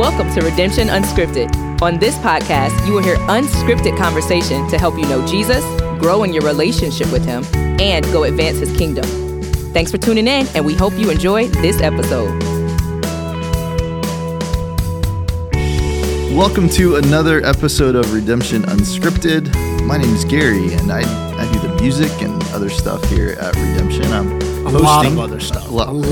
Welcome to Redemption Unscripted. On this podcast, you will hear unscripted conversation to help you know Jesus, grow in your relationship with him, and go advance his kingdom. Thanks for tuning in, and we hope you enjoy this episode. Welcome to another episode of Redemption Unscripted. My name is Gary, and I do the music and other stuff here at Redemption. I'm hosting a lot of other stuff.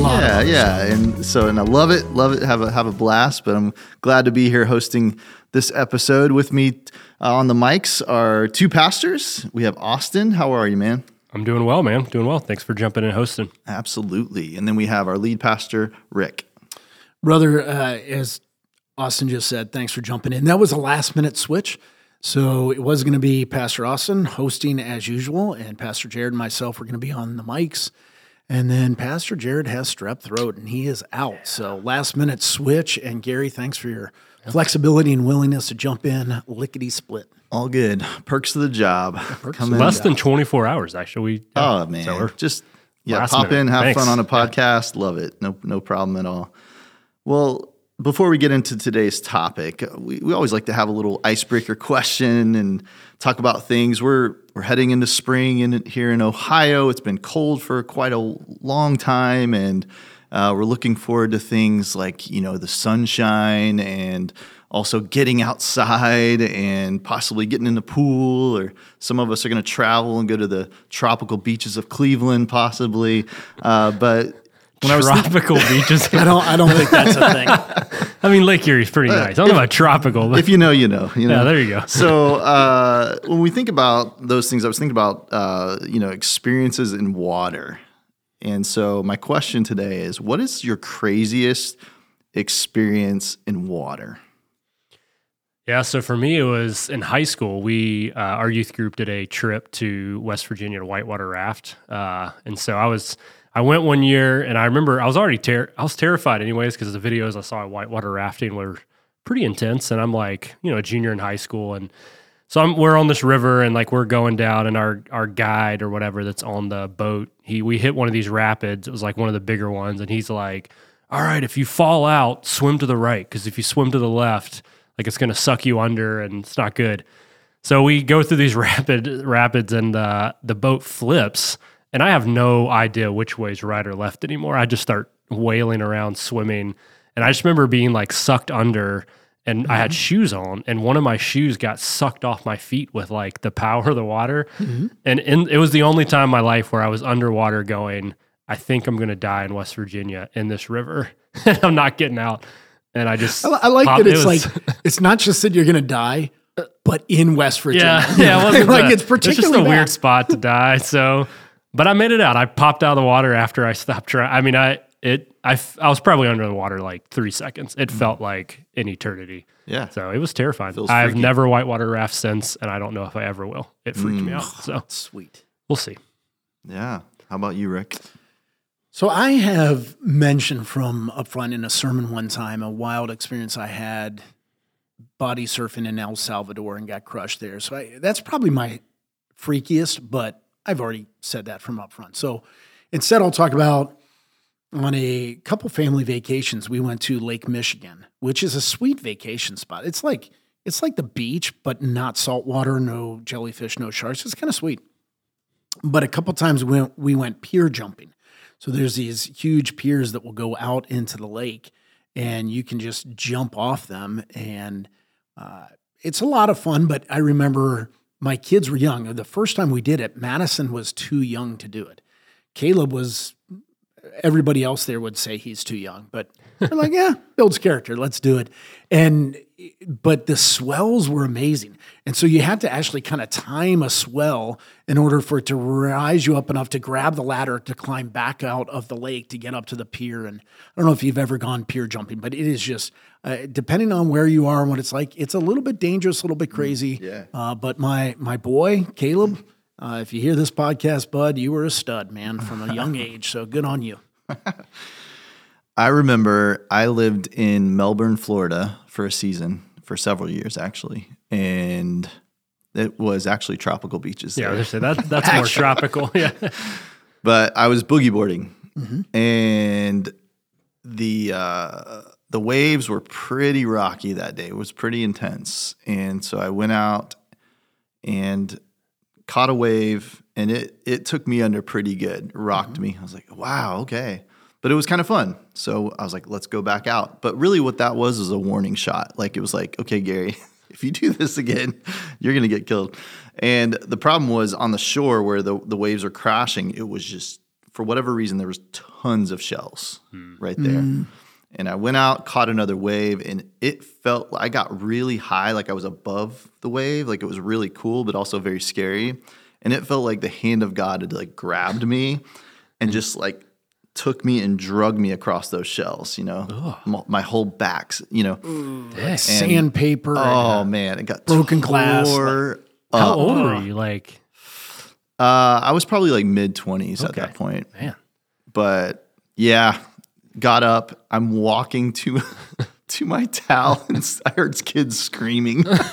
And I love it. Have a blast. But I'm glad to be here hosting this episode. With me on the mics are two pastors. We have Austin. How are you, man? I'm doing well, man. Doing well. Thanks for jumping in and hosting. Absolutely. And then we have our lead pastor, Rick. Brother, as Austin just said, thanks for jumping in. That was a last-minute switch. So it was going to be Pastor Austin hosting as usual, and Pastor Jared and myself were going to be on the mics. And then Pastor Jared has strep throat, and he is out. So last-minute switch. And Gary, thanks for your flexibility and willingness to jump in lickety-split. All good. Perks of the job. Less than 24 hours, actually. Oh, man. So just pop in, have fun on a podcast. Love it. No problem at all. Well, before we get into today's topic, we always like to have a little icebreaker question and talk about things. We're heading into spring here in Ohio. It's been cold for quite a long time, and we're looking forward to things like, the sunshine and also getting outside and possibly getting in the pool, or some of us are going to travel and go to the tropical beaches of Cleveland possibly. But when tropical beaches. I don't think that's a thing. I mean, Lake Erie's pretty nice. I don't know about tropical. But if you know, you know. Yeah, there you go. So when we think about those things, I was thinking about, experiences in water. And so my question today is, what is your craziest experience in water? Yeah, so for me, it was in high school. Our youth group did a trip to West Virginia to whitewater raft. And so I went one year, and I remember I was already I was terrified anyways, because the videos I saw of whitewater rafting were pretty intense, and I'm like, a junior in high school, and so we're on this river, and like we're going down, and our guide or whatever that's on the boat, we hit one of these rapids. It was like one of the bigger ones, and he's like, all right, if you fall out, swim to the right, because if you swim to the left, like it's going to suck you under, and it's not good. So we go through these rapids, and the boat flips. And I have no idea which way is right or left anymore. I just start wailing around, swimming. And I just remember being like sucked under, and I had shoes on, and one of my shoes got sucked off my feet with like the power of the water. Mm-hmm. And it was the only time in my life where I was underwater going, I think I'm going to die in West Virginia in this river. And I'm not getting out. And I like that it's it's not just that you're going to die, but in West Virginia. Yeah. It's particularly it's just a weird spot to die. So... But I made it out. I popped out of the water after I stopped trying. I mean, I was probably under the water like 3 seconds. It felt like an eternity. Yeah. So it was terrifying. Feels I've freaky. never whitewater raft since, and I don't know if I ever will. It freaked me out. So sweet. We'll see. Yeah. How about you, Rick? So I have mentioned from up front in a sermon one time a wild experience I had body surfing in El Salvador and got crushed there. So that's probably my freakiest, but I've already said that from up front. So instead, I'll talk about on a couple family vacations, we went to Lake Michigan, which is a sweet vacation spot. It's like the beach, but not salt water, no jellyfish, no sharks. It's kind of sweet. But a couple times we went pier jumping. So there's these huge piers that will go out into the lake, and you can just jump off them. And it's a lot of fun, but I remember... my kids were young. The first time we did it, Madison was too young to do it. Caleb everybody else there would say he's too young, but we're like, yeah, builds character. Let's do it. But the swells were amazing. And so you had to actually kind of time a swell in order for it to rise you up enough to grab the ladder to climb back out of the lake to get up to the pier. And I don't know if you've ever gone pier jumping, but it is just, depending on where you are and what it's like, it's a little bit dangerous, a little bit crazy. Yeah. But my boy, Caleb, if you hear this podcast, bud, you were a stud, man, from a young age. So good on you. I remember I lived in Melbourne, Florida for a season, for several years actually, and it was actually tropical beaches there. Yeah, I was gonna say that's more tropical. Yeah, but I was boogie boarding, and the the waves were pretty rocky that day. It was pretty intense. And so I went out and caught a wave, and it took me under pretty good. It rocked me. I was like, wow, okay. But it was kind of fun. So I was like, let's go back out. But really what that was a warning shot. Like, it was like, okay, Gary, if you do this again, you're going to get killed. And the problem was on the shore where the waves are crashing, it was just, for whatever reason, there was tons of shells right there. And I went out, caught another wave, and it felt, I got really high, like I was above the wave. Like, it was really cool, but also very scary. And it felt like the hand of God had like grabbed me and just like took me and drug me across those shells, you know, my whole back's, you know. Like sandpaper. Oh, man, it got broken glass. How old were you? Like, I was probably like mid-20s at that point. Man. But yeah, got up. I'm walking to my towel, and I heard kids screaming because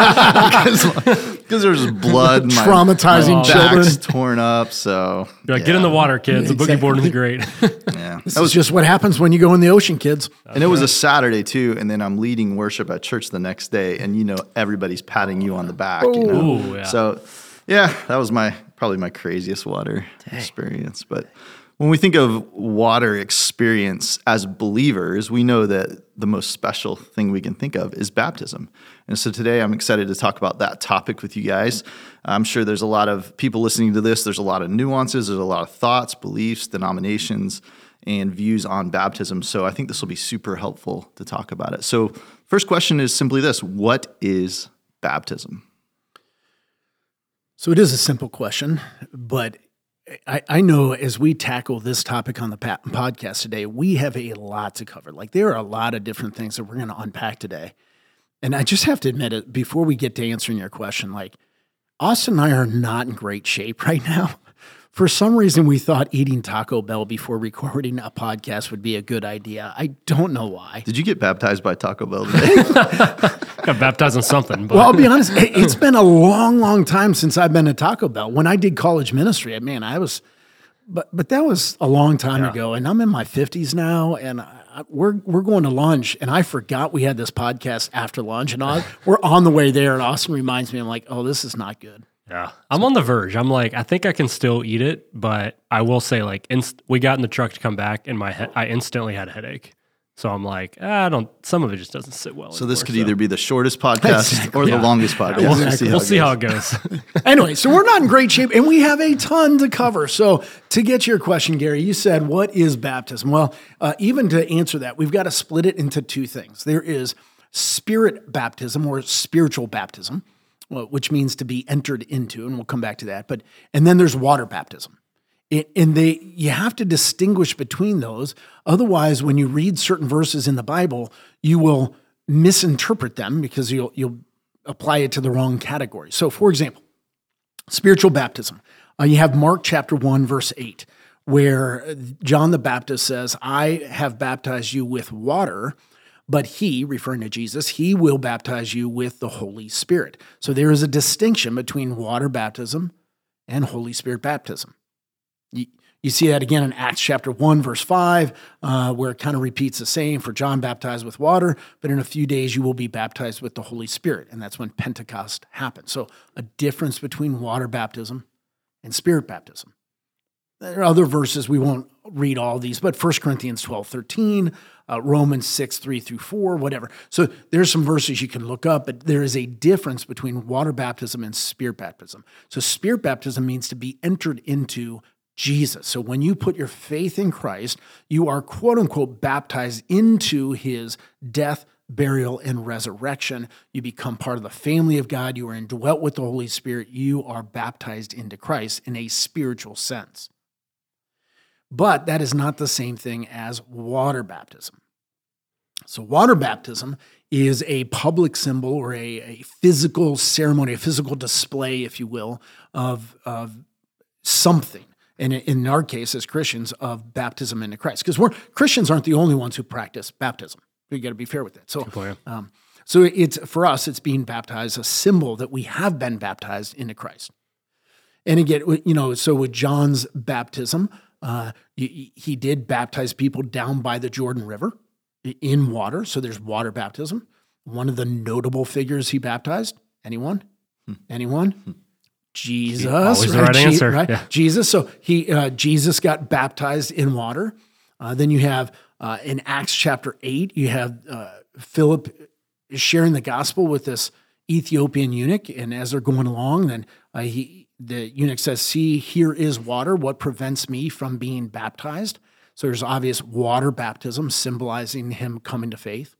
there's blood. And traumatizing children, back's torn up. So you're like, get in the water, kids. The boogie board is great. Yeah, this is just what happens when you go in the ocean, kids. And it was a Saturday too. And then I'm leading worship at church the next day, and you know everybody's patting you on the back. You know? Ooh, yeah. So yeah, that was probably my craziest water experience. But when we think of water experience as believers, we know that the most special thing we can think of is baptism. And so today I'm excited to talk about that topic with you guys. I'm sure there's a lot of people listening to this. There's a lot of nuances. There's a lot of thoughts, beliefs, denominations, and views on baptism. So I think this will be super helpful to talk about it. So first question is simply this: what is baptism? So it is a simple question, but I know as we tackle this topic on the podcast today, we have a lot to cover. Like, there are a lot of different things that we're going to unpack today. And I just have to admit it, before we get to answering your question, like, Austin and I are not in great shape right now. For some reason, we thought eating Taco Bell before recording a podcast would be a good idea. I don't know why. Did you get baptized by Taco Bell today? Got baptized in something. But. Well, I'll be honest. It's been a long, long time since I've been to Taco Bell. When I did college ministry, man, I was, but that was a long time ago. And I'm in my 50s now, and we're going to lunch, and I forgot we had this podcast after lunch, and we're on the way there, and Austin reminds me, I'm like, oh, this is not good. Yeah, I'm on the verge. I'm like, I think I can still eat it, but I will say, like, we got in the truck to come back, and I instantly had a headache. So I'm like, some of it just doesn't sit well. So this could either be the shortest podcast or the longest podcast. We'll see how it goes. Anyway, so we're not in great shape, and we have a ton to cover. So to get to your question, Gary, you said, what is baptism? Well, even to answer that, we've got to split it into two things. There is spirit baptism or spiritual baptism, which means to be entered into, and we'll come back to that. And then there's water baptism. And you have to distinguish between those. Otherwise, when you read certain verses in the Bible, you will misinterpret them because you'll apply it to the wrong category. So, for example, spiritual baptism. You have Mark chapter 1, verse 8, where John the Baptist says, I have baptized you with water, but he, referring to Jesus, he will baptize you with the Holy Spirit. So there is a distinction between water baptism and Holy Spirit baptism. You see that again in Acts chapter 1, verse 5, where it kind of repeats the same. For John baptized with water, but in a few days you will be baptized with the Holy Spirit. And that's when Pentecost happened. So a difference between water baptism and spirit baptism. There are other verses, we won't read all these, but 1 Corinthians 12:13, Romans 6:3-4, whatever. So there's some verses you can look up, but there is a difference between water baptism and spirit baptism. So spirit baptism means to be entered into Jesus. So when you put your faith in Christ, you are, quote unquote, baptized into his death, burial, and resurrection. You become part of the family of God. You are indwelt with the Holy Spirit. You are baptized into Christ in a spiritual sense. But that is not the same thing as water baptism. So water baptism is a public symbol or a physical ceremony, a physical display, if you will, of something. And in our case, as Christians, of baptism into Christ. Because Christians aren't the only ones who practice baptism. We got to be fair with that. So, so it's for us, it's being baptized, a symbol that we have been baptized into Christ. And again, so with John's baptism, he did baptize people down by the Jordan River. in water. So there's water baptism. One of the notable figures he baptized, anyone? Anyone? Jesus. Always the right answer. Right? Yeah. Jesus. So Jesus got baptized in water. Then you have in Acts chapter 8, you have Philip sharing the gospel with this Ethiopian eunuch. And as they're going along, then the eunuch says, "See, here is water. What prevents me from being baptized?" So there's obvious water baptism symbolizing him coming to faith.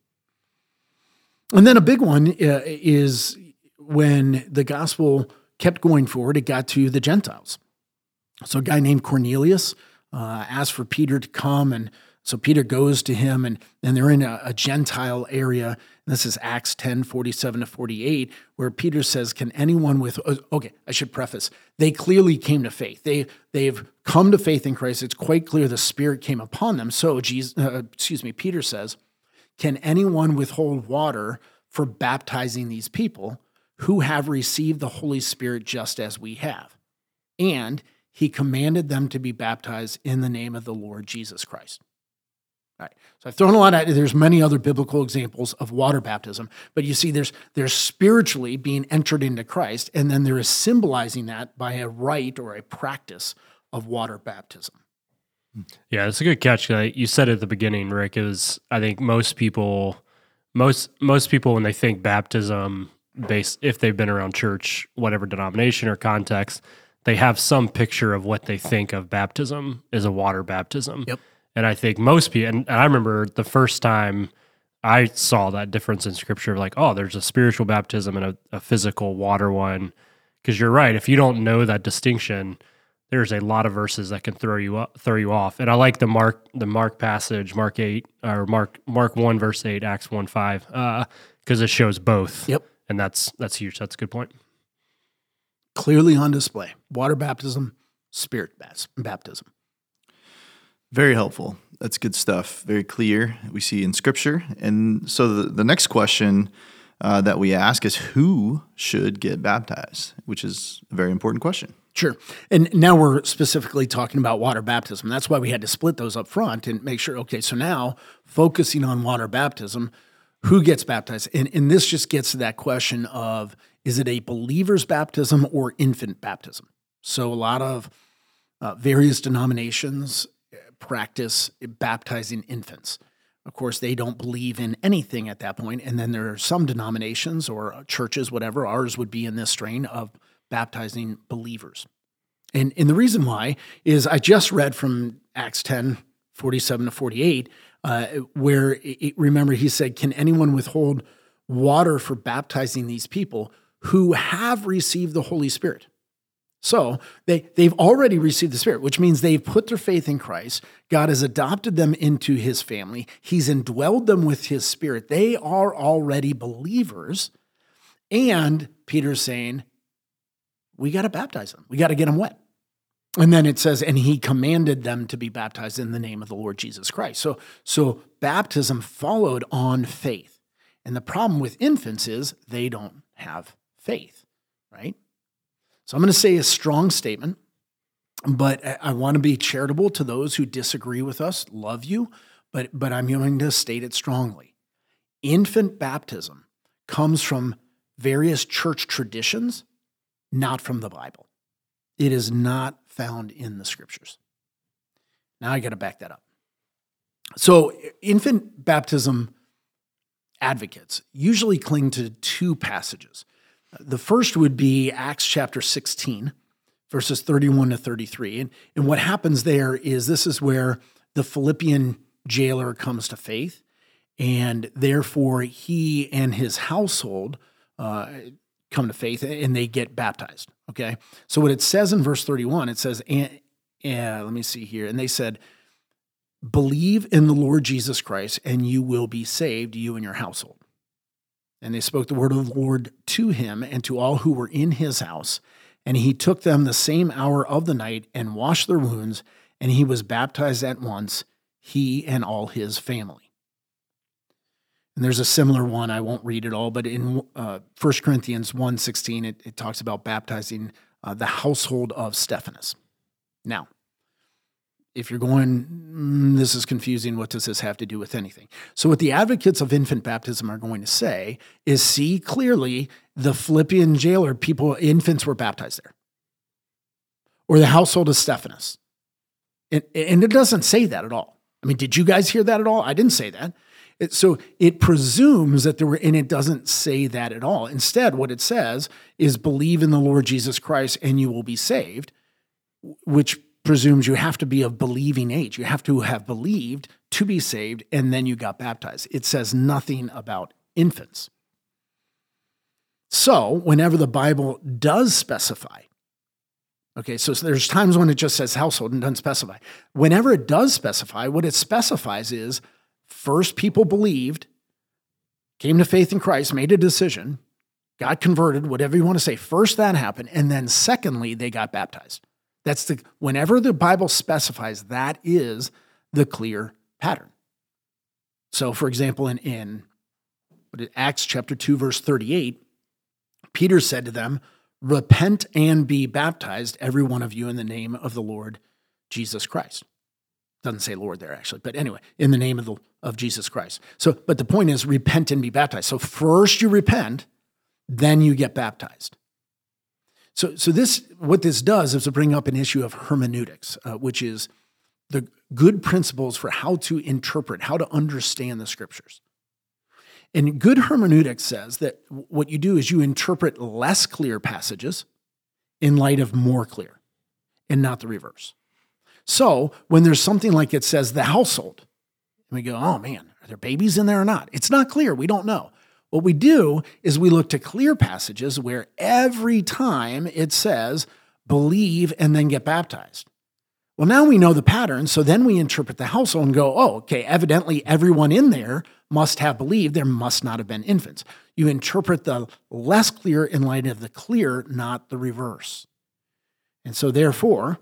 And then a big one is when the gospel kept going forward, it got to the Gentiles. So a guy named Cornelius asked for Peter to come, and so Peter goes to him, and they're in a Gentile area. And this is Acts 10, 47 to 48, where Peter says, "Can anyone with..." Okay, I should preface. They clearly came to faith. They've come to faith in Christ. It's quite clear the Spirit came upon them. So Peter says, "Can anyone withhold water for baptizing these people who have received the Holy Spirit just as we have?" And he commanded them to be baptized in the name of the Lord Jesus Christ. All right. So I've thrown a lot at you. There's many other biblical examples of water baptism, but you see there's spiritually being entered into Christ, and then there is symbolizing that by a rite or a practice of water baptism. Yeah, it's a good catch. You said at the beginning, Rick, is I think most people when they think baptism, if they've been around church, whatever denomination or context, they have some picture of what they think of baptism as a water baptism. Yep. And I think most people, and I remember the first time I saw that difference in Scripture, like, oh, there's a spiritual baptism and a physical water one. Because you're right, if you don't know that distinction, there's a lot of verses that can throw you off. And I like the Mark passage, Mark 8 or Mark 1 verse 8, Acts 1:5, because it shows both. Yep. And that's huge. That's a good point. Clearly on display. Water baptism, spirit baptism. Very helpful. That's good stuff. Very clear. We see in Scripture. And so the next question that we ask is, who should get baptized? Which is a very important question. Sure. And now we're specifically talking about water baptism. That's why we had to split those up front and make sure, okay, so now focusing on water baptism, who gets baptized? And this just gets to that question of, is it a believer's baptism or infant baptism? So a lot of various denominations practice baptizing infants. Of course, they don't believe in anything at that point. And then there are some denominations or churches, whatever, ours would be in this strain of baptizing believers. And the reason why is I just read from Acts 10, 47 to 48, where, remember, he said, "Can anyone withhold water for baptizing these people who have received the Holy Spirit?" So they've already received the Spirit, which means they've put their faith in Christ. God has adopted them into his family. He's indwelled them with his Spirit. They are already believers. And Peter's saying, we got to baptize them. We got to get them wet. And then it says, and he commanded them to be baptized in the name of the Lord Jesus Christ. So baptism followed on faith. And the problem with infants is they don't have faith, right? So I'm going to say a strong statement, but I want to be charitable to those who disagree with us. Love you, but I'm going to state it strongly. Infant baptism comes from various church traditions, not from the Bible. It is not found in the Scriptures. Now I got to back that up. So infant baptism advocates usually cling to two passages. The first would be Acts chapter 16, verses 31 to 33. And what happens there is this is where the Philippian jailer comes to faith, and therefore he and his household come to faith, and they get baptized, okay? So what it says in verse 31, it says, let me see here, and they said, "Believe in the Lord Jesus Christ, and you will be saved, you and your household." And they spoke the word of the Lord to him and to all who were in his house. And he took them the same hour of the night and washed their wounds, and he was baptized at once, he and all his family. And there's a similar one, I won't read it all, but in 1 Corinthians 1:16, it talks about baptizing the household of Stephanas. Now, if you're going, this is confusing, what does this have to do with anything? So what the advocates of infant baptism are going to say is, see clearly the Philippian jailer, infants were baptized there. Or the household of Stephanus. And it doesn't say that at all. I mean, did you guys hear that at all? I didn't say that. So it presumes that there were, and it doesn't say that at all. Instead, what it says is believe in the Lord Jesus Christ and you will be saved, which presumes you have to be of believing age. You have to have believed to be saved, and then you got baptized. It says nothing about infants. So whenever the Bible does specify, okay, so there's times when it just says household and doesn't specify. Whenever it does specify, what it specifies is first people believed, came to faith in Christ, made a decision, got converted, whatever you want to say. First that happened, and then secondly, they got baptized. Whenever the Bible specifies, that is the clear pattern. So, for example, in Acts chapter 2, verse 38, Peter said to them, repent and be baptized, every one of you, in the name of the Lord Jesus Christ. Doesn't say Lord there, actually, but anyway, in the name of Jesus Christ. So, but the point is, repent and be baptized. So first you repent, then you get baptized. So what this does is to bring up an issue of hermeneutics, which is the good principles for how to interpret, how to understand the scriptures. And good hermeneutics says that what you do is you interpret less clear passages in light of more clear, and not the reverse. So when there's something like it says the household, and we go, oh man, are there babies in there or not? It's not clear. We don't know. What we do is we look to clear passages where every time it says believe and then get baptized. Well, now we know the pattern, so then we interpret the household and go, oh, okay, evidently everyone in there must have believed. There must not have been infants. You interpret the less clear in light of the clear, not the reverse. And so therefore,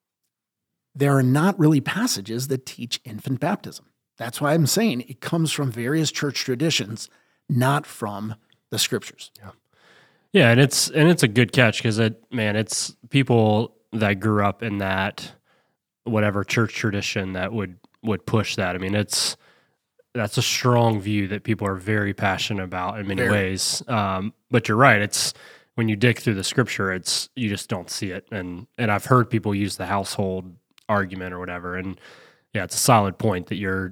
there are not really passages that teach infant baptism. That's why I'm saying it comes from various church traditions, not from the scriptures. Yeah, and it's a good catch because it's people that grew up in that whatever church tradition that would push that. I mean, that's a strong view that people are very passionate about in many ways. But you're right. It's when you dig through the scripture, you just don't see it. And I've heard people use the household argument or whatever. And yeah, it's a solid point that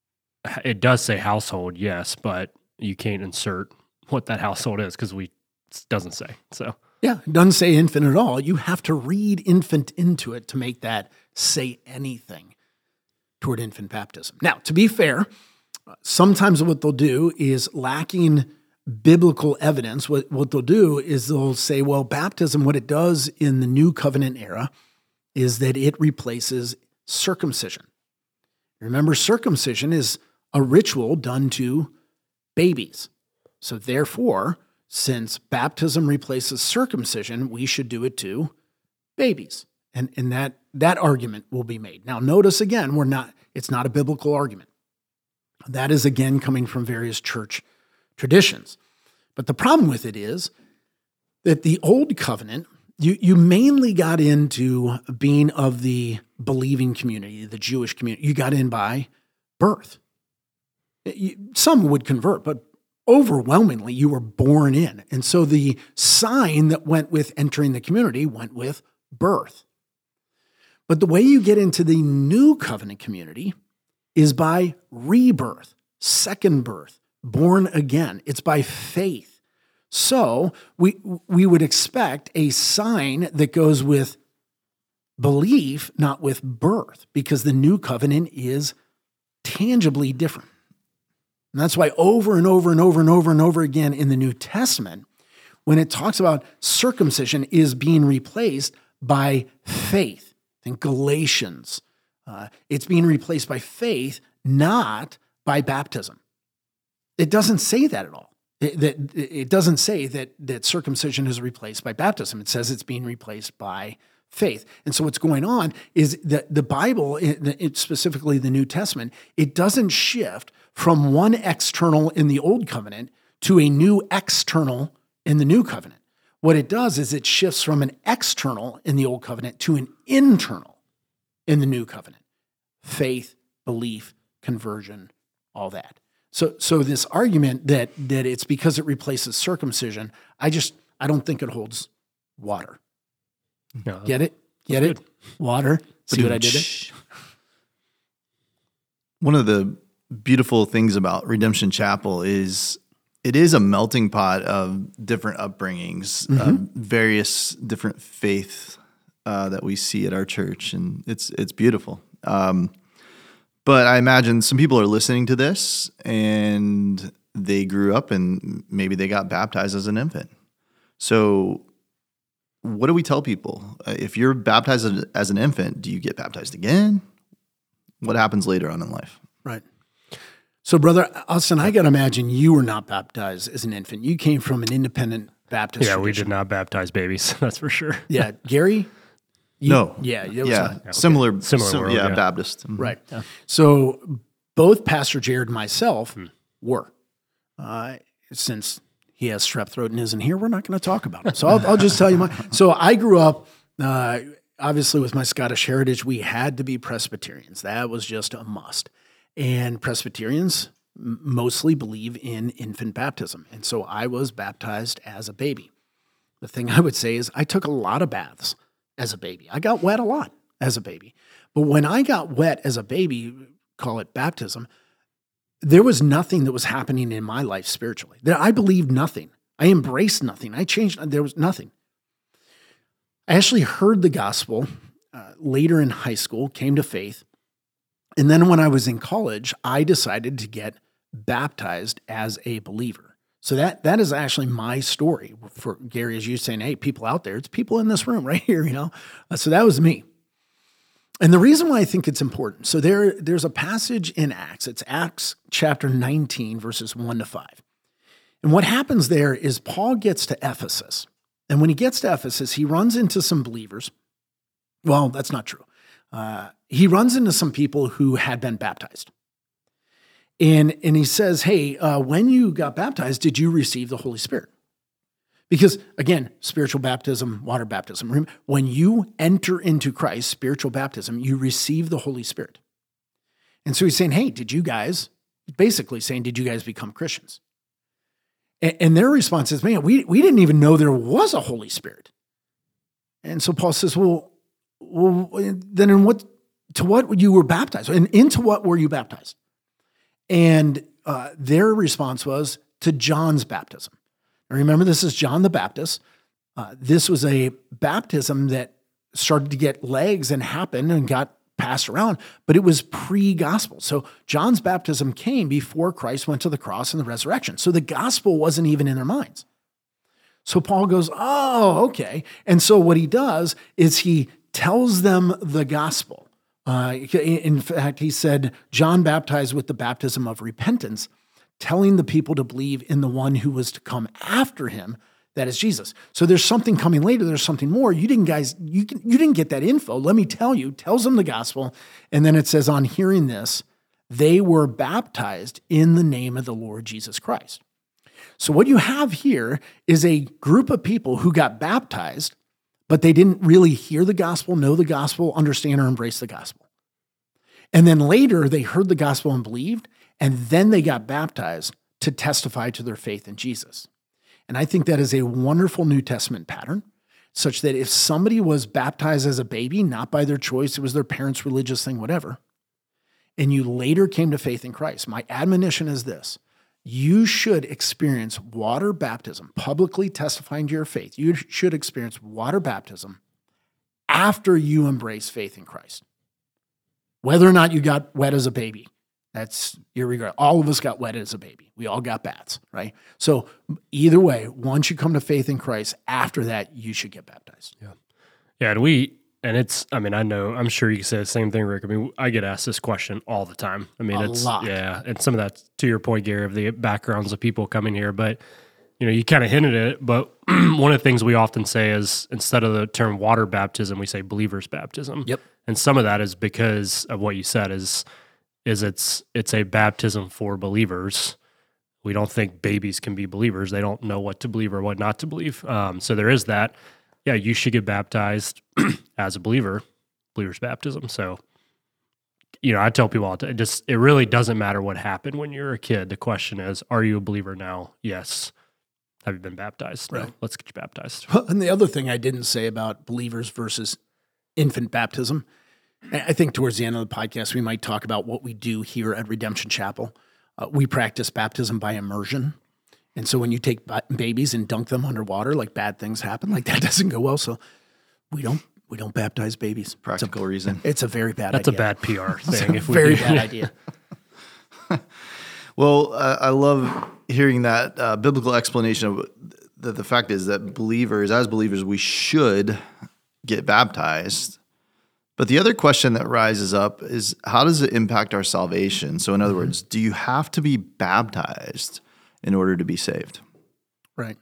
it does say household, yes, but you can't insert what that household is because it doesn't say. So yeah, it doesn't say infant at all. You have to read infant into it to make that say anything toward infant baptism. Now, to be fair, sometimes what they'll do is lacking biblical evidence. What they'll do is they'll say, well, baptism, what it does in the new covenant era is that it replaces circumcision. Remember, circumcision is a ritual done to babies. So therefore, since baptism replaces circumcision, we should do it to babies. And that argument will be made. Now, notice again, it's not a biblical argument. That is again coming from various church traditions. But the problem with it is that the old covenant, you mainly got into being of the believing community, the Jewish community. You got in by birth. Some would convert, but overwhelmingly you were born in. And so the sign that went with entering the community went with birth. But the way you get into the new covenant community is by rebirth, second birth, born again. It's by faith. So we would expect a sign that goes with belief, not with birth, because the new covenant is tangibly different. And that's why over and over and over and over and over again in the New Testament, when it talks about circumcision is being replaced by faith. Think Galatians. It's being replaced by faith, not by baptism. It doesn't say that at all. It doesn't say that circumcision is replaced by baptism. It says it's being replaced by faith. And so what's going on is that the Bible, specifically the New Testament, it doesn't shift from one external in the Old Covenant to a new external in the New Covenant. What it does is it shifts from an external in the Old Covenant to an internal in the New Covenant. faith, belief, conversion, all that. So this argument that it's because it replaces circumcision, I don't think it holds water. No, Get it? Get it? Water. See what I did it? One of the beautiful things about Redemption Chapel is it is a melting pot of different upbringings, various different faiths that we see at our church, and it's beautiful. But I imagine some people are listening to this and they grew up and maybe they got baptized as an infant. So what do we tell people? If you're baptized as an infant, do you get baptized again? What happens later on in life? Right. So, Brother Austin, I got to imagine you were not baptized as an infant. You came from an independent Baptist tradition. We did not baptize babies. That's for sure. Yeah. Gary? No. Yeah. Similar world, Baptist. Baptist. Mm-hmm. Right. Yeah. So both Pastor Jared and myself were. Since he has strep throat and isn't here, we're not going to talk about him. So I'll just tell you So I grew up, obviously with my Scottish heritage, we had to be Presbyterians. That was just a must. And Presbyterians mostly believe in infant baptism. And so I was baptized as a baby. The thing I would say is I took a lot of baths as a baby. I got wet a lot as a baby. But when I got wet as a baby, call it baptism, there was nothing that was happening in my life spiritually. I believed nothing. I embraced nothing. I changed. There was nothing. I actually heard the gospel later in high school, came to faith. And then when I was in college, I decided to get baptized as a believer. So that is actually my story. For Gary, as you saying, hey, people out there, it's people in this room right here, So that was me. And the reason why I think it's important, so there's a passage in Acts. It's Acts chapter 19, verses 1-5. And what happens there is Paul gets to Ephesus. And when he gets to Ephesus, he runs into some believers. Well, that's not true. He runs into some people who had been baptized. And he says, hey, when you got baptized, did you receive the Holy Spirit? Because, again, spiritual baptism, water baptism. When you enter into Christ, spiritual baptism, you receive the Holy Spirit. And so he's saying, hey, did you guys become Christians? And their response is, man, we didn't even know there was a Holy Spirit. And so Paul says, well, then to what you were baptized? And into what were you baptized? And their response was to John's baptism. Now remember, this is John the Baptist. This was a baptism that started to get legs and happen and got passed around, but it was pre-gospel. So John's baptism came before Christ went to the cross and the resurrection. So the gospel wasn't even in their minds. So Paul goes, oh, okay. And so what he does is he tells them the gospel. In fact, he said, John baptized with the baptism of repentance, telling the people to believe in the one who was to come after him, that is Jesus. So there's something coming later. There's something more. You didn't get that info. Let me tell you. Tells them the gospel. And then it says, on hearing this, they were baptized in the name of the Lord Jesus Christ. So what you have here is a group of people who got baptized, but they didn't really hear the gospel, know the gospel, understand or embrace the gospel. And then later they heard the gospel and believed, and then they got baptized to testify to their faith in Jesus. And I think that is a wonderful New Testament pattern, such that if somebody was baptized as a baby, not by their choice, it was their parents' religious thing, whatever, and you later came to faith in Christ, my admonition is this: you should experience water baptism, publicly testifying to your faith. You should experience water baptism after you embrace faith in Christ. Whether or not you got wet as a baby, that's your regret. All of us got wet as a baby. We all got baths, right? So either way, once you come to faith in Christ, after that, you should get baptized. Yeah. Yeah. I'm sure you can say the same thing, Rick. I mean, I get asked this question all the time. I mean, a lot. Yeah. And some of that, to your point, Gary, of the backgrounds of people coming here, but you kind of hinted at it, but one of the things we often say is, instead of the term water baptism, we say believer's baptism. Yep. And some of that is because of what you said is it's a baptism for believers. We don't think babies can be believers. They don't know what to believe or what not to believe. So there is that. Yeah, you should get baptized as a believer, believer's baptism. So I tell people all the time, it really doesn't matter what happened when you were a kid. The question is, are you a believer now? Yes. Have you been baptized? Right. No. Let's get you baptized. And the other thing I didn't say about believers versus infant baptism, I think towards the end of the podcast, we might talk about what we do here at Redemption Chapel. We practice baptism by immersion. And so when you take babies and dunk them underwater, like bad things happen, like that doesn't go well. So we don't baptize babies. Practical reason. It's a very bad That's idea. That's a bad PR thing. It's a very bad idea. Well, I love hearing that biblical explanation of the fact is that as believers, we should get baptized. But the other question that rises up is, how does it impact our salvation? So in other words, do you have to be baptized in order to be saved? Right.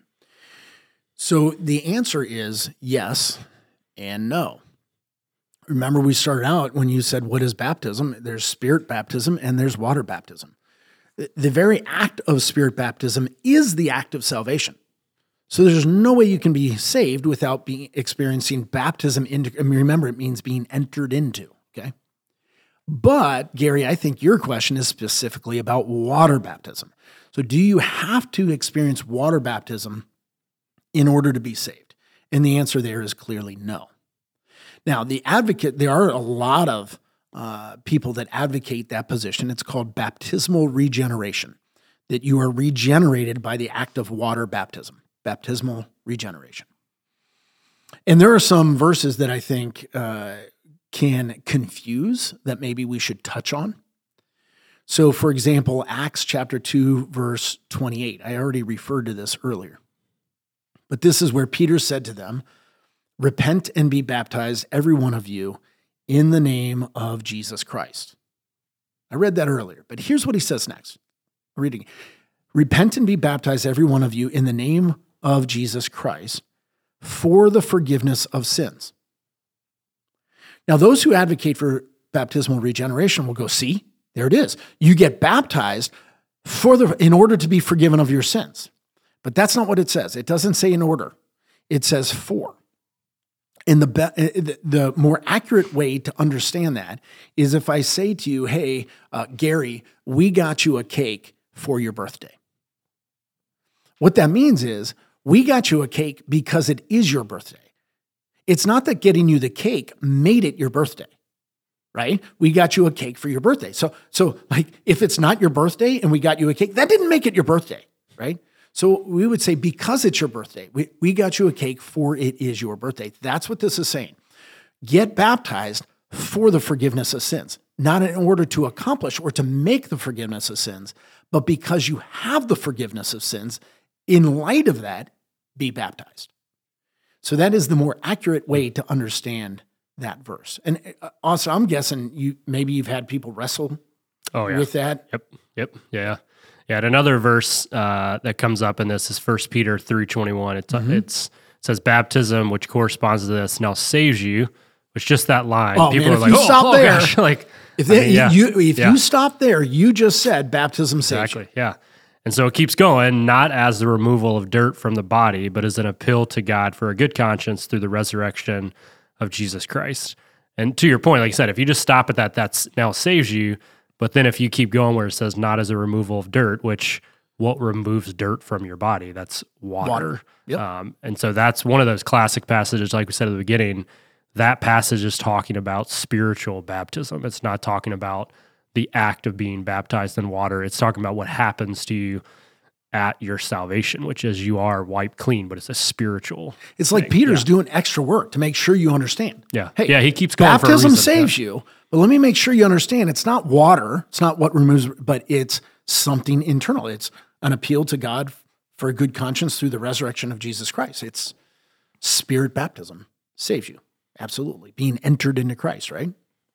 So the answer is yes and no. Remember, we started out when you said, what is baptism? There's spirit baptism and there's water baptism. The very act of spirit baptism is the act of salvation. So there's no way you can be saved without experiencing baptism into, remember, it means being entered into, okay? But, Gary, I think your question is specifically about water baptism. So do you have to experience water baptism in order to be saved? And the answer there is clearly no. Now, there are a lot of people that advocate that position. It's called baptismal regeneration, that you are regenerated by the act of water baptism. Baptismal regeneration. And there are some verses that I think can confuse that maybe we should touch on. So, for example, Acts chapter 2, verse 28. I already referred to this earlier. But this is where Peter said to them, repent and be baptized, every one of you, in the name of Jesus Christ. I read that earlier, but here's what he says next. I'm reading. Repent and be baptized, every one of you, in the name of Jesus Christ for the forgiveness of sins. Now, those who advocate for baptismal regeneration will go, see, there it is. You get baptized in order to be forgiven of your sins. But that's not what it says. It doesn't say in order. It says for. And the more accurate way to understand that is if I say to you, hey, Gary, we got you a cake for your birthday. What that means is we got you a cake because it is your birthday. It's not that getting you the cake made it your birthday, right? We got you a cake for your birthday. So like if it's not your birthday and we got you a cake, that didn't make it your birthday, right? So we would say because it's your birthday, we got you a cake for it is your birthday. That's what this is saying. Get baptized for the forgiveness of sins, not in order to accomplish or to make the forgiveness of sins, but because you have the forgiveness of sins. In light of that, be baptized. So that is the more accurate way to understand that verse. And also, I'm guessing you've had people wrestle with that. Yep. Yeah. And another verse that comes up in this is 1 Peter 3:21. It says baptism, which corresponds to this, now saves you. Which just that line. People are like, gosh. Like, if you stop there, you just said baptism saves you. Yeah. And so it keeps going, not as the removal of dirt from the body, but as an appeal to God for a good conscience through the resurrection of Jesus Christ. And to your point, like you said, if you just stop at that's now saves you, but then if you keep going where it says not as a removal of dirt, which what removes dirt from your body? That's water. Yep. And so that's one of those classic passages, like we said at the beginning, that passage is talking about spiritual baptism. It's not talking about the act of being baptized in water. It's talking about what happens to you at your salvation, which is you are wiped clean, but it's a spiritual It's like Peter's doing extra work to make sure you understand. Yeah. Hey, he keeps going baptism for a reason. saves you, but let me make sure you understand it's not water. It's not what removes, but it's something internal. It's an appeal to God for a good conscience through the resurrection of Jesus Christ. It's spirit baptism saves you. Absolutely. Being entered into Christ, right?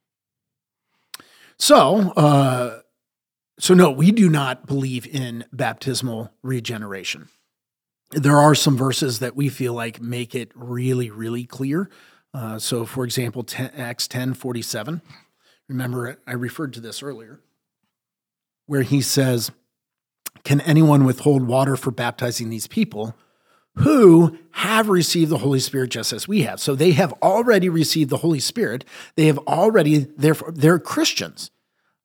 So no, we do not believe in baptismal regeneration. There are some verses that we feel like make it really, really clear. So, for example, Acts 10:47. Remember, I referred to this earlier, where he says, can anyone withhold water for baptizing these people who have received the Holy Spirit just as we have? So they have already received the Holy Spirit. They have already, therefore, they're Christians.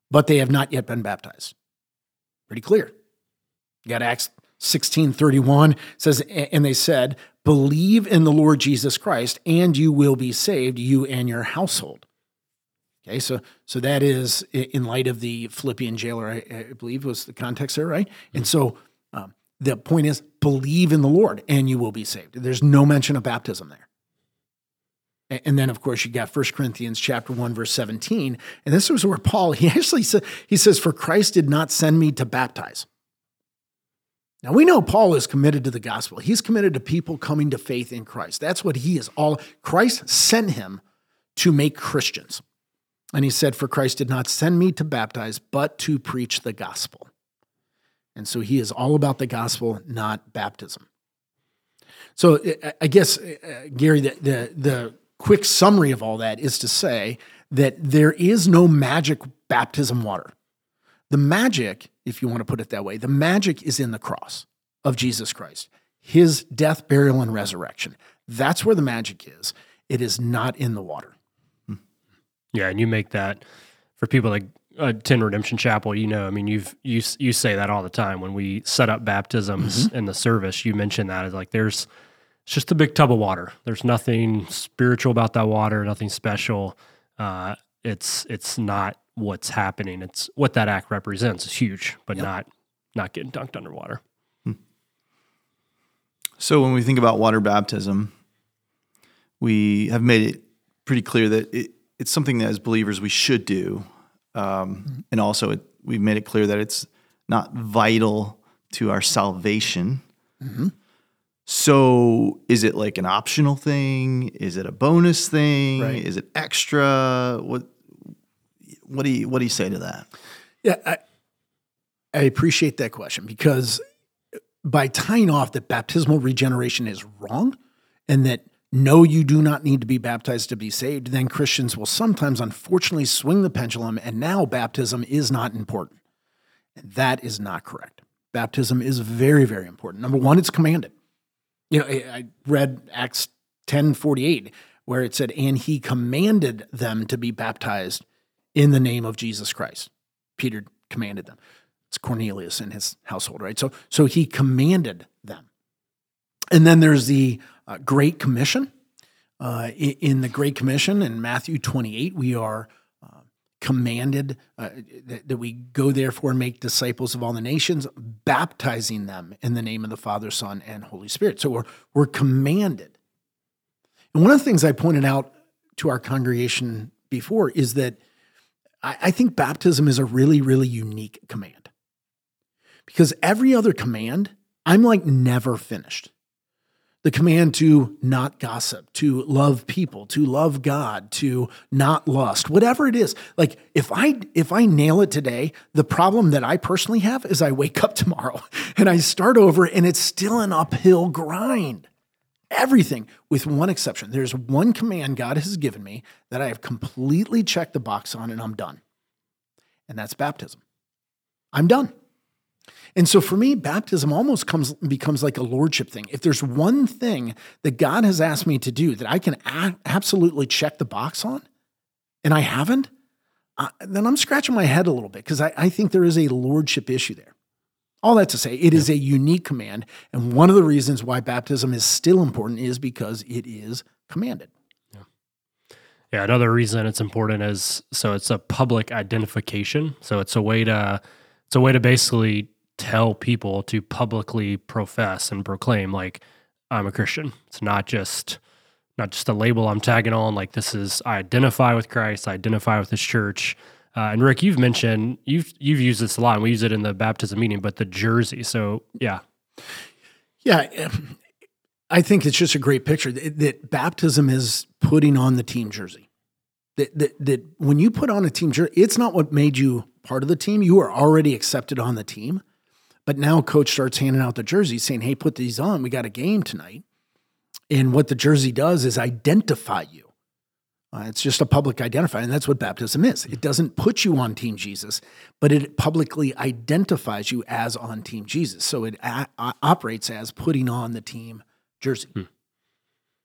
but they have not yet been baptized. Pretty clear. You got Acts 16:31 says, and they said, believe in the Lord Jesus Christ, and you will be saved, you and your household. Okay, so that is in light of the Philippian jailer, I believe was the context there, right? And so the point is, believe in the Lord, and you will be saved. There's no mention of baptism there. And then, of course, you got 1 Corinthians chapter 1, verse 17. And this was where Paul, he says, for Christ did not send me to baptize. Now, we know Paul is committed to the gospel. He's committed to people coming to faith in Christ. That's what he is all. Christ sent him to make Christians. And he said, for Christ did not send me to baptize, but to preach the gospel. And so he is all about the gospel, not baptism. So I guess, Gary, the quick summary of all that is to say that there is no magic baptism water. The magic, if you want to put it that way, the magic is in the cross of Jesus Christ, his death, burial, and resurrection. That's where the magic is. It is not in the water. Yeah, and you make that for people like Tin Redemption Chapel. I mean, you say that all the time when we set up baptisms in the service. You mention that as like it's just a big tub of water. There's nothing spiritual about that water, nothing special. It's not what's happening. It's what that act represents is huge, but not getting dunked underwater. So when we think about water baptism, we have made it pretty clear that it's something that as believers we should do. And also we've made it clear that it's not vital to our salvation. Mm-hmm. So is it like an optional thing? Is it a bonus thing? Right. Is it extra? What do you say to that? Yeah, I appreciate that question, because by tying off that baptismal regeneration is wrong and that no, you do not need to be baptized to be saved, then Christians will sometimes unfortunately swing the pendulum and now baptism is not important. And that is not correct. Baptism is very, very important. Number one, it's commanded. I read Acts 10:48 where it said, and he commanded them to be baptized in the name of Jesus Christ. Peter commanded them. It's Cornelius and his household, right? So he commanded them. And then there's the Great Commission. In the Great Commission in Matthew 28, we are commanded that we go therefore and make disciples of all the nations, baptizing them in the name of the Father, Son, and Holy Spirit. So we're commanded. And one of the things I pointed out to our congregation before is that I think baptism is a really, really unique command. Because every other command, I'm like never finished. The command to not gossip, to love people, to love God, to not lust, whatever it is. Like if I nail it today, the problem that I personally have is I wake up tomorrow and I start over and it's still an uphill grind. Everything, with one exception. There's one command God has given me that I have completely checked the box on and I'm done. And that's baptism. I'm done. And so for me, baptism almost becomes like a lordship thing. If there's one thing that God has asked me to do that I can absolutely check the box on, and I haven't, then I'm scratching my head a little bit, because I think there is a lordship issue there. All that to say, it is a unique command, and one of the reasons why baptism is still important is because it is commanded. Yeah, another reason it's important is so it's a public identification. So it's a way to basically tell people to publicly profess and proclaim, like, I'm a Christian. It's not just a label I'm tagging on. Like, this is, I identify with Christ, I identify with His church. And Rick, you've mentioned you've used this a lot, and we use it in the baptism meeting. But the jersey, so yeah, I think it's just a great picture that baptism is putting on the team jersey. That when you put on a team jersey, it's not what made you part of the team. You are already accepted on the team. But now coach starts handing out the jerseys saying, hey, put these on. We got a game tonight. And what the jersey does is identify you. It's just a public identifier, and that's what baptism is. It doesn't put you on Team Jesus, but it publicly identifies you as on Team Jesus. So it operates as putting on the team jersey.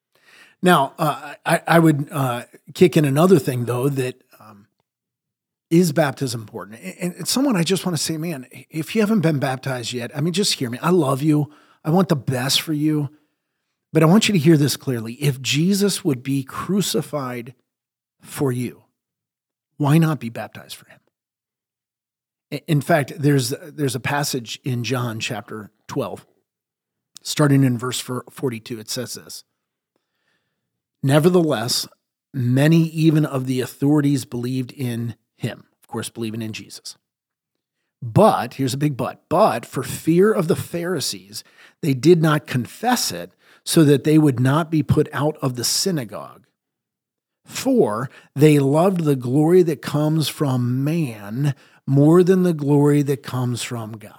Now, I would kick in another thing, though, that is baptism important? And someone, I just want to say, man, if you haven't been baptized yet, I mean, just hear me. I love you. I want the best for you. But I want you to hear this clearly. If Jesus would be crucified for you, why not be baptized for him? In fact, there's a passage in John chapter 12, starting in verse 42. It says this: "Nevertheless, many even of the authorities believed in him," of course, believing in Jesus. "But," here's a big but for fear of the Pharisees, they did not confess it, so that they would not be put out of the synagogue. For they loved the glory that comes from man more than the glory that comes from God."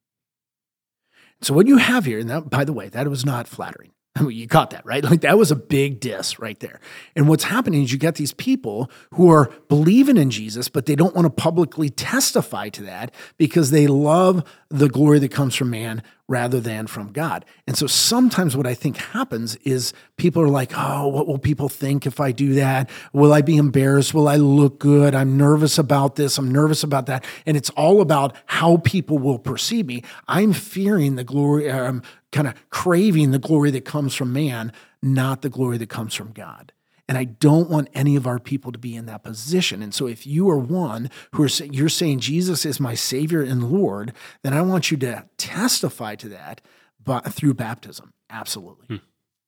So what you have here, and that, by the way, that was not flattering. I mean, you caught that, right? Like that was a big diss right there. And what's happening is you get these people who are believing in Jesus, but they don't want to publicly testify to that because they love the glory that comes from man rather than from God. And so sometimes what I think happens is people are like, oh, what will people think if I do that? Will I be embarrassed? Will I look good? I'm nervous about this. I'm nervous about that. And it's all about how people will perceive me. I'm fearing the glory, I'm kind of craving the glory that comes from man, not the glory that comes from God. And I don't want any of our people to be in that position. And so if you are one who you're saying Jesus is my Savior and Lord, then I want you to testify to that through baptism. Absolutely.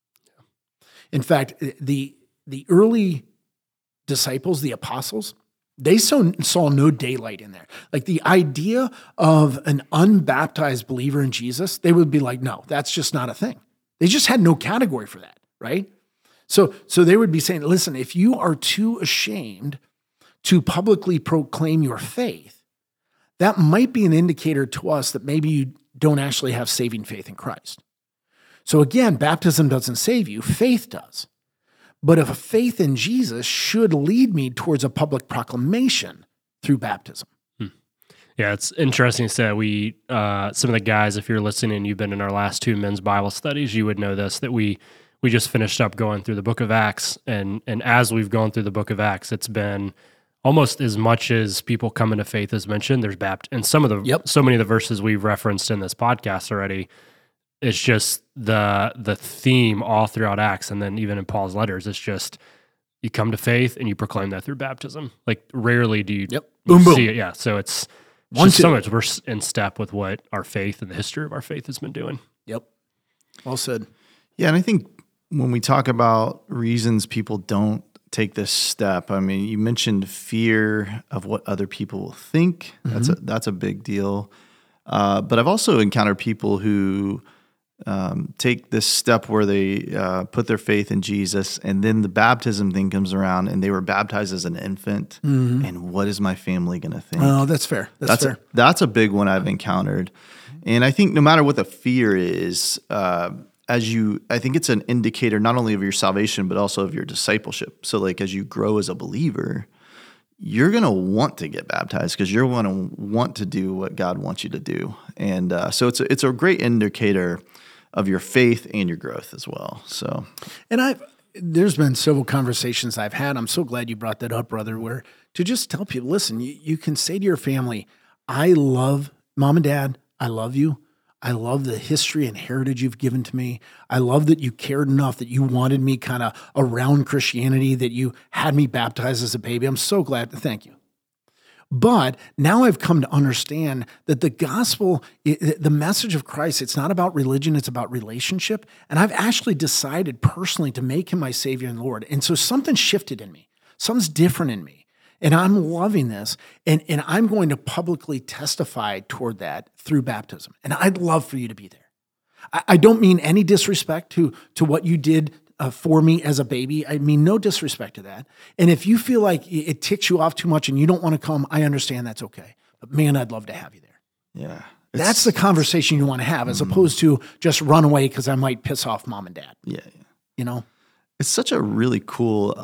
In fact, the early disciples, the apostles, they saw no daylight in there. Like the idea of an unbaptized believer in Jesus, they would be like, no, that's just not a thing. They just had no category for that, right? So they would be saying, listen, if you are too ashamed to publicly proclaim your faith, that might be an indicator to us that maybe you don't actually have saving faith in Christ. So again, baptism doesn't save you, faith does. But if a faith in Jesus should lead me towards a public proclamation through baptism. Yeah, it's interesting to say we, some of the guys, if you're listening, you've been in our last 2 men's Bible studies, you would know this, that we just finished up going through the book of Acts. And as we've gone through the book of Acts, it's been almost as much as people come into faith as mentioned, there's baptism. And so many of the verses we've referenced in this podcast already, it's just the theme all throughout Acts, and then even in Paul's letters, it's just you come to faith and you proclaim that through baptism. Like rarely do you, see it. Yeah, so it's just so much we're in step with what our faith and the history of our faith has been doing. Yep, well said. Yeah, and I think when we talk about reasons people don't take this step, I mean, you mentioned fear of what other people will think. That's a big deal. But I've also encountered people who take this step where they put their faith in Jesus, and then the baptism thing comes around, and they were baptized as an infant. And what is my family going to think? Oh, that's fair. That's fair. That's a big one I've encountered. And I think no matter what the fear is, I think it's an indicator not only of your salvation, but also of your discipleship. So like as you grow as a believer, you're going to want to get baptized because you're going to want to do what God wants you to do. And so it's a great indicator of your faith and your growth as well. So, and there's been several conversations I've had. I'm so glad you brought that up, brother, where to just tell people, listen, you can say to your family, I love mom and dad. I love you. I love the history and heritage you've given to me. I love that you cared enough that you wanted me kind of around Christianity, that you had me baptized as a baby. I'm so glad. Thank you. But now I've come to understand that the gospel, the message of Christ, it's not about religion, it's about relationship. And I've actually decided personally to make him my Savior and Lord. And so something shifted in me. Something's different in me. And I'm loving this. And I'm going to publicly testify toward that through baptism. And I'd love for you to be there. I don't mean any disrespect to what you did for me as a baby. I mean, no disrespect to that. And if you feel like it ticks you off too much and you don't want to come, I understand, that's okay. But man, I'd love to have you there. Yeah. That's the conversation you want to have as opposed to just run away because I might piss off mom and dad. Yeah. You know? It's such a really cool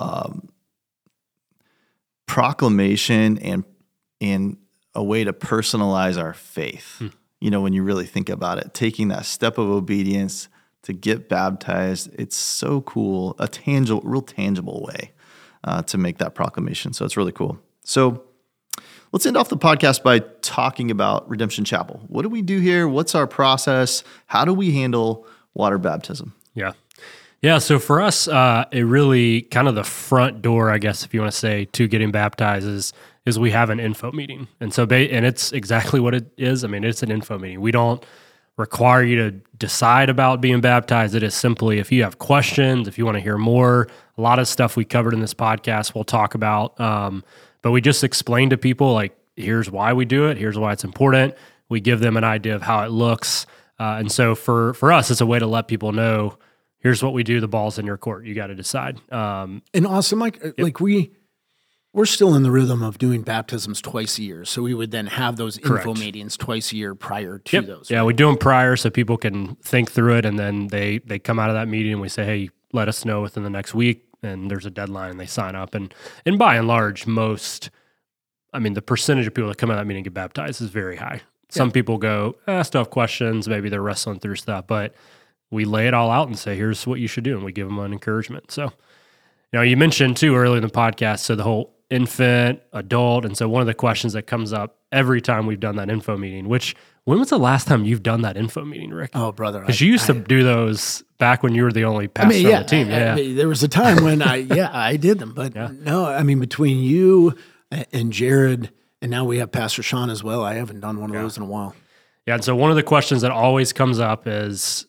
proclamation and a way to personalize our faith. You know, when you really think about it, taking that step of obedience to get baptized, it's so cool, real tangible way to make that proclamation. So it's really cool. So Let's end off the podcast by talking about Redemption Chapel. What do we do here? What's our process? How do we handle water baptism? Yeah. So for us, it really kind of the front door, I guess, if you want to say, to getting baptized is we have an info meeting. And so, and it's exactly what it is. I mean, it's an info meeting. We don't require you to decide about being baptized. It is simply, if you have questions, if you want to hear more, a lot of stuff we covered in this podcast we'll talk about. But we just explain to people, like, here's why we do it. Here's why it's important. We give them an idea of how it looks. And so for us, it's a way to let people know, here's what we do. The ball's in your court. You got to decide. And awesome, Mike, like we're still in the rhythm of doing baptisms twice a year. So we would then have those info meetings twice a year prior to those. Yeah, right? We do them prior so people can think through it. And then they come out of that meeting and we say, hey, let us know within the next week. And there's a deadline and they sign up. And by and large, the percentage of people that come out of that meeting and get baptized is very high. Some people go, still have questions. Maybe they're wrestling through stuff. But we lay it all out and say, here's what you should do. And we give them an encouragement. So, you mentioned too earlier in the podcast, so the whole infant, adult. And so one of the questions that comes up every time we've done that info meeting, when was the last time you've done that info meeting, Rick? Oh, brother. Because you used to do those back when you were the only pastor on the team. There was a time when I did them. But no, between you and Jared, and now we have Pastor Sean as well, I haven't done one of those in a while. Yeah, and so one of the questions that always comes up is,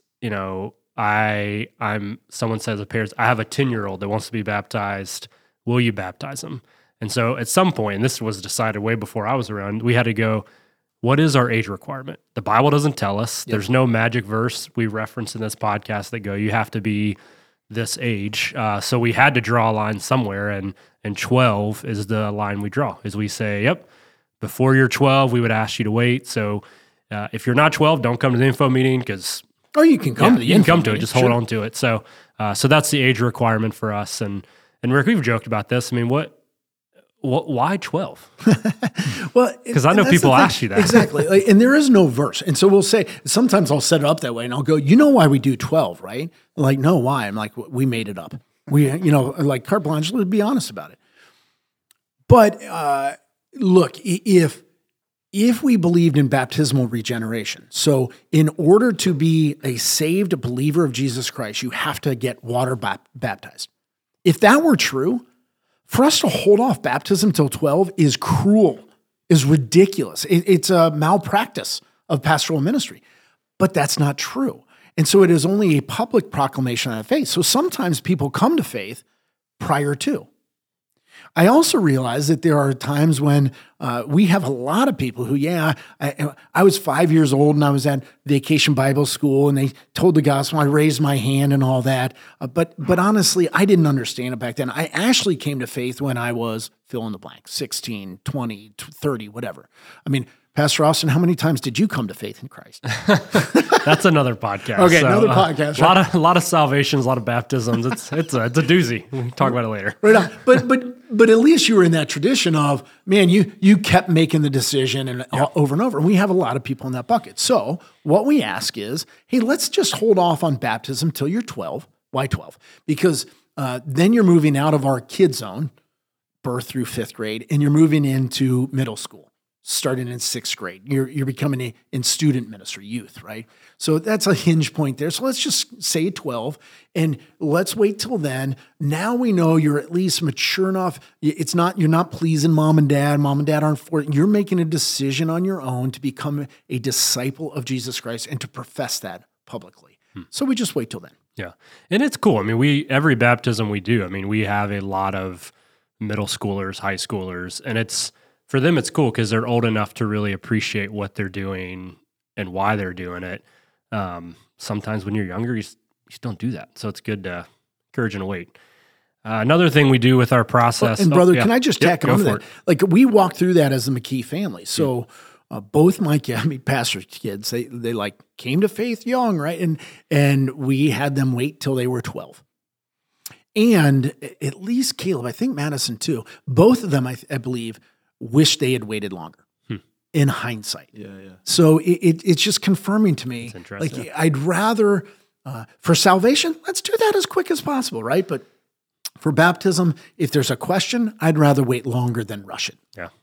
someone says a parent, I have a 10-year-old that wants to be baptized. Will you baptize him? And so at some point, and this was decided way before I was around, we had to go, what is our age requirement? The Bible doesn't tell us. Yep. There's no magic verse we reference in this podcast that go, you have to be this age. So we had to draw a line somewhere, and 12 is the line we draw, is we say, yep, before you're 12, we would ask you to wait. So if you're not 12, don't come to the info meeting because... Oh, you can come to the you can come to it. Just hold on to it. So, so that's the age requirement for us. And Rick, we've joked about this. Why 12? Well, because I know people ask you that exactly, and there is no verse. And so we'll say sometimes I'll set it up that way, and I'll go, you know why we do 12, right? Like, no, why? I'm like, we made it up. We, like carte blanche. Let's be honest about it. But look, if we believed in baptismal regeneration, so in order to be a saved believer of Jesus Christ, you have to get water baptized. If that were true, for us to hold off baptism till 12 is cruel, is ridiculous. It's a malpractice of pastoral ministry, but that's not true. And so it is only a public proclamation of faith. So sometimes people come to faith prior to. I also realize that there are times when we have a lot of people who, I was 5 years old and I was at Vacation Bible School and they told the gospel, I raised my hand and all that. But honestly, I didn't understand it back then. I actually came to faith when I was fill in the blank, 16, 20, 30, whatever. Pastor Austin, how many times did you come to faith in Christ? That's another podcast. Okay, another podcast. A lot of salvations, a lot of baptisms. It's a doozy. We can talk about it later. Right on. But at least you were in that tradition of, man, you kept making the decision and over and over. And we have a lot of people in that bucket. So what we ask is, hey, let's just hold off on baptism till you're 12. Why 12? Because then you're moving out of our kid zone, birth through 5th grade, and you're moving into middle school. Starting in 6th grade, you're becoming in student ministry, youth, right? So that's a hinge point there. So let's just say 12, and let's wait till then. Now we know you're at least mature enough. You're not pleasing mom and dad. Mom and dad aren't for it. You're making a decision on your own to become a disciple of Jesus Christ and to profess that publicly. So we just wait till then. Yeah, and it's cool. Every baptism we do, we have a lot of middle schoolers, high schoolers, and for them, it's cool because they're old enough to really appreciate what they're doing and why they're doing it. Sometimes when you're younger, you just don't do that. So it's good to encourage and wait. Another thing we do with our process. And brother, can I just tack on to that? Like we walk through that as the McKee family. So both my pastor's kids, they came to faith young, right? And we had them wait till they were 12. And at least Caleb, I think Madison too, both of them, I believe, wish they had waited longer in hindsight. Yeah. So it's just confirming to me, like I'd rather, for salvation, let's do that as quick as possible, right? But for baptism, if there's a question, I'd rather wait longer than rush it. Yeah.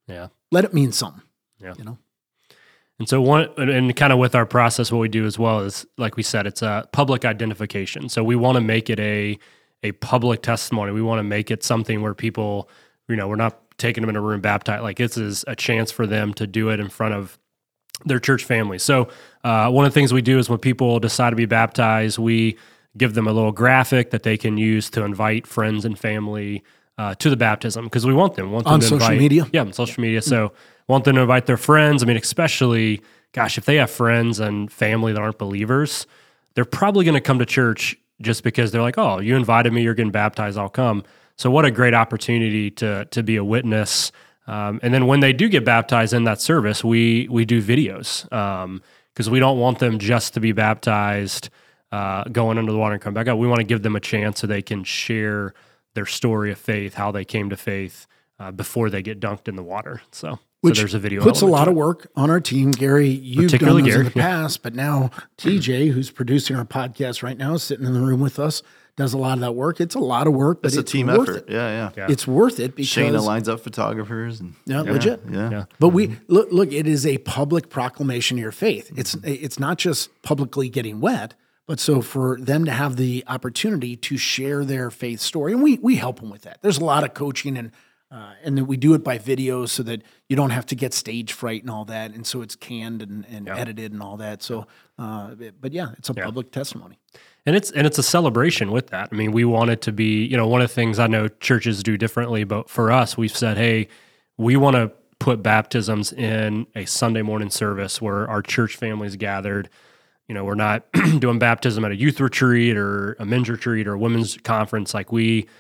Yeah. Let it mean something. Yeah. You know? And so and kind of with our process, what we do as well is, like we said, it's a public identification. So we want to make it a public testimony. We want to make it something where people, we're not taking them in a room baptized. Like, this is a chance for them to do it in front of their church family. So one of the things we do is when people decide to be baptized, we give them a little graphic that they can use to invite friends and family to the baptism, because we want them on to social invite, media. Yeah, on social media. So want them to invite their friends. I mean, especially, gosh, if they have friends and family that aren't believers, they're probably going to come to church just because they're like, oh, you invited me, you're getting baptized, I'll come. So what a great opportunity to be a witness. And then when they do get baptized in that service, we do videos, because we don't want them just to be baptized, going under the water and come back up. We want to give them a chance so they can share their story of faith, how they came to faith, before they get dunked in the water. So there's a video. Puts a lot of work on our team. Gary, you've done this in the past, but now TJ, who's producing our podcast right now, sitting in the room with us, does a lot of that work. It's a lot of work, but it's a team effort. Yeah. It's worth it because Shayna lines up photographers. And, legit. Yeah. But we look. It is a public proclamation of your faith. It's not just publicly getting wet, but so for them to have the opportunity to share their faith story, and we help them with that. There's a lot of coaching and then we do it by video so that you don't have to get stage fright and all that, and so it's canned and edited and all that. So, but yeah, it's a public testimony. And it's a celebration with that. I mean, we want it to be, one of the things I know churches do differently, but for us, we've said, hey, we want to put baptisms in a Sunday morning service where our church family's gathered. We're not doing baptism at a youth retreat or a men's retreat or a women's conference. Like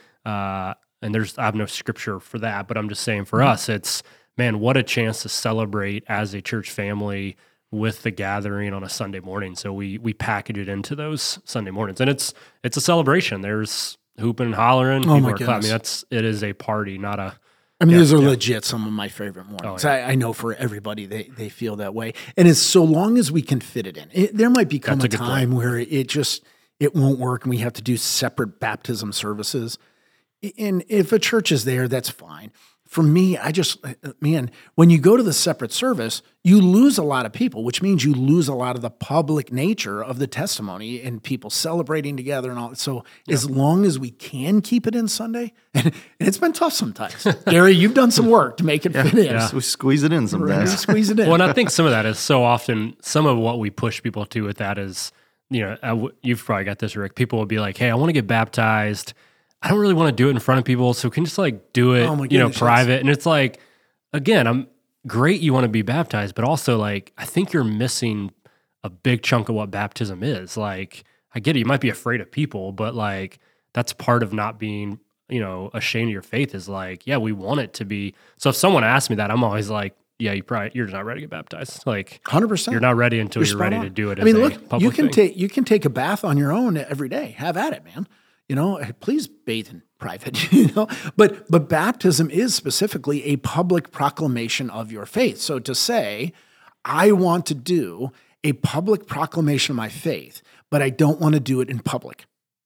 I have no scripture for that, but I'm just saying for us, it's, man, what a chance to celebrate as a church family with the gathering on a Sunday morning. So we package it into those Sunday mornings, and it's a celebration. There's hooping and hollering. Oh my goodness. I mean, it is a party, not a. I mean, these are legit some of my favorite mornings. Oh, yeah. I know for everybody, they feel that way. And it's so long as we can fit it in. There might become a time where it won't work and we have to do separate baptism services. And if a church is there, that's fine. For me, when you go to the separate service, you lose a lot of people, which means you lose a lot of the public nature of the testimony and people celebrating together and all. So as long as we can keep it in Sunday, and it's been tough sometimes. Gary, you've done some work to make it fit in. Yeah. We squeeze it in sometimes. Squeeze it in. Well, and I think some of that is so often, some of what we push people to with that is, you've probably got this, Rick. People will be like, hey, I want to get baptized. I don't really want to do it in front of people, so can just do it, private. And it's like, again, I'm great. You want to be baptized, but also I think you're missing a big chunk of what baptism is. Like, I get it. You might be afraid of people, but that's part of not being, ashamed of your faith is we want it to be. So if someone asks me that, I'm always like, yeah, you're just not ready to get baptized. 100%. You're not ready until you're ready to do it. You can take a bath on your own every day. Have at it, man. Please bathe in private, but baptism is specifically a public proclamation of your faith. So to say, I want to do a public proclamation of my faith, but I don't want to do it in public.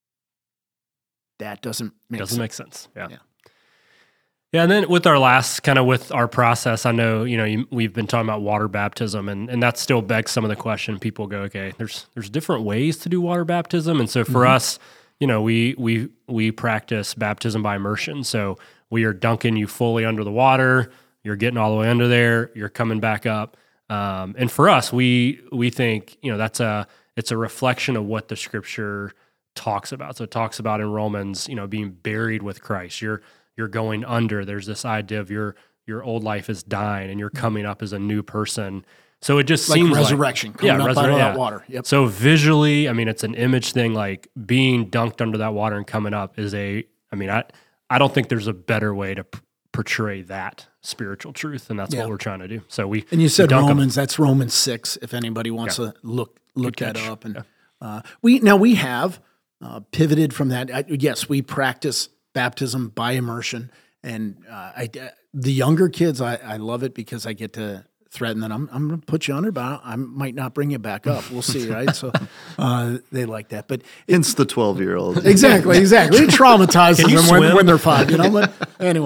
That doesn't make sense. Yeah. Yeah. And then with our with our process, I know, we've been talking about water baptism and that still begs some of the question. People go, okay, there's different ways to do water baptism. And so for us, we practice baptism by immersion. So we are dunking you fully under the water. You're getting all the way under there. You're coming back up. And for us, we think, it's a reflection of what the scripture talks about. So it talks about in Romans, being buried with Christ. You're going under. There's this idea of your old life is dying and you're coming up as a new person. So it just seems resurrection, coming up out of that water. Yep. So visually, it's an image thing. Being dunked under that water and coming up is I don't think there's a better way to portray that spiritual truth, and that's what we're trying to do. So and you said Romans. That's Romans 6. If anybody wants to look that up, and we have pivoted from that. Yes, we practice baptism by immersion, and the younger kids, I love it because I get to threaten that I'm going to put you under, but I might not bring you back up. We'll see, right? So they like that. But it's the 12-year-old. Exactly. It traumatizes them when they're 5, But anyway,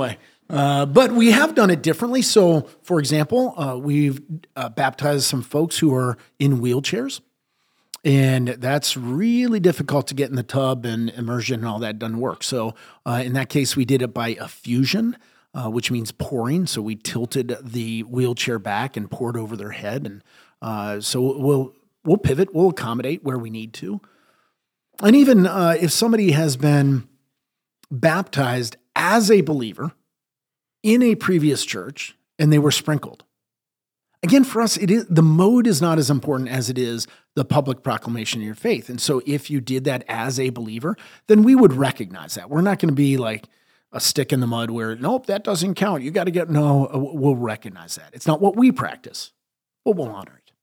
But we have done it differently. So, for example, we've baptized some folks who are in wheelchairs. And that's really difficult to get in the tub, and immersion and all that doesn't work. So in that case, we did it by effusion, which means pouring. So we tilted the wheelchair back and poured over their head. And so we'll pivot, we'll accommodate where we need to. And even if somebody has been baptized as a believer in a previous church and they were sprinkled, again, for us, the mode is not as important as it is the public proclamation of your faith. And so if you did that as a believer, then we would recognize that. We're not going to be like a stick in the mud where, nope, that doesn't count. You got to we'll recognize that. It's not what we practice, but we'll honor it.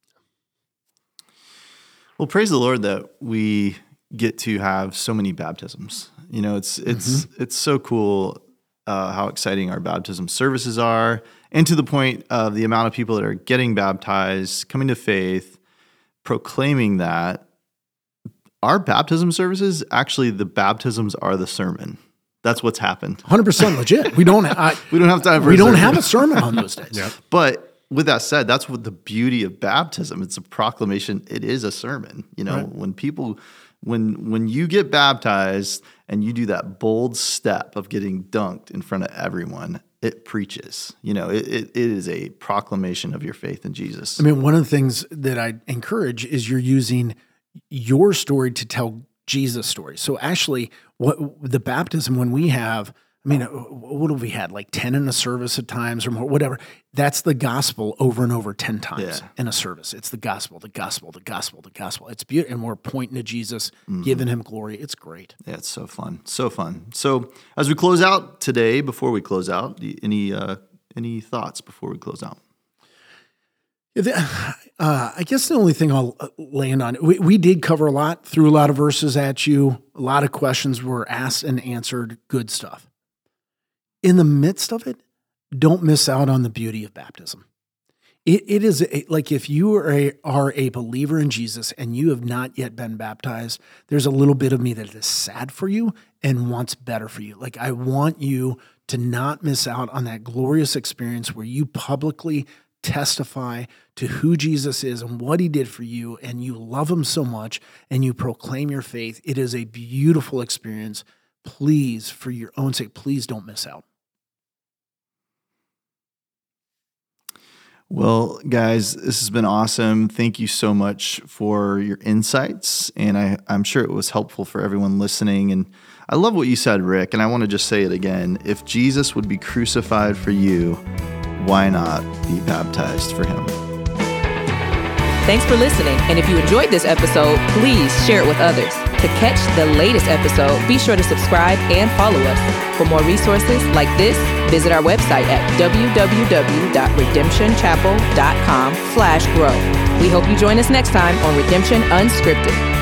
Well, praise the Lord that we get to have so many baptisms. It's so cool how exciting our baptism services are, and to the point of the amount of people that are getting baptized, coming to faith, proclaiming that. Our baptism services, actually, the baptisms are the sermon. That's what's happened. 100% legit. We don't have time for we don't have a sermon on those days. Yep. But with that said, that's what the beauty of baptism. It's a proclamation. It is a sermon. Right. When you get baptized and you do that bold step of getting dunked in front of everyone, it preaches. It is a proclamation of your faith in Jesus. I mean, one of the things that I encourage is you're using your story to tell Jesus' story. So actually, what the baptism, when we have, what have we had? Like 10 in a service at times or more, whatever. That's the gospel over and over 10 times in a service. It's the gospel, the gospel, the gospel, the gospel. It's beautiful. And we're pointing to Jesus, giving him glory. It's great. Yeah, it's so fun. So fun. So as we close out today, before we close out, any thoughts before we close out? I guess the only thing I'll land on, we did cover a lot, threw a lot of verses at you. A lot of questions were asked and answered. Good stuff. In the midst of it, don't miss out on the beauty of baptism. It is like if you are a believer in Jesus and you have not yet been baptized, there's a little bit of me that is sad for you and wants better for you. Like I want you to not miss out on that glorious experience where you publicly testify to who Jesus is and what he did for you, and you love him so much and you proclaim your faith. It is a beautiful experience. Please, for your own sake, please don't miss out. Well, guys, this has been awesome. Thank you so much for your insights, and I'm sure it was helpful for everyone listening. And I love what you said, Rick, and I want to just say it again. If Jesus would be crucified for you, why not be baptized for him? Thanks for listening, and if you enjoyed this episode, please share it with others. To catch the latest episode, be sure to subscribe and follow us. For more resources like this, visit our website at www.redemptionchapel.com/grow. We hope you join us next time on Redemption Unscripted.